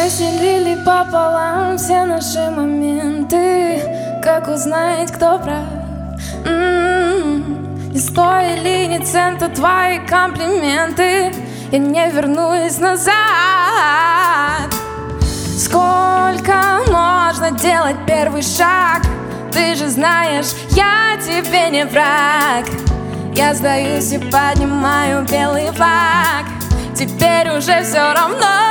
Разделили пополам все наши моменты. Как узнать, кто прав? Не стоили ни цента твои комплименты. Я не вернусь назад. Сколько можно делать первый шаг? Ты же знаешь, я тебе не враг. Я сдаюсь и поднимаю белый флаг. Теперь уже все равно.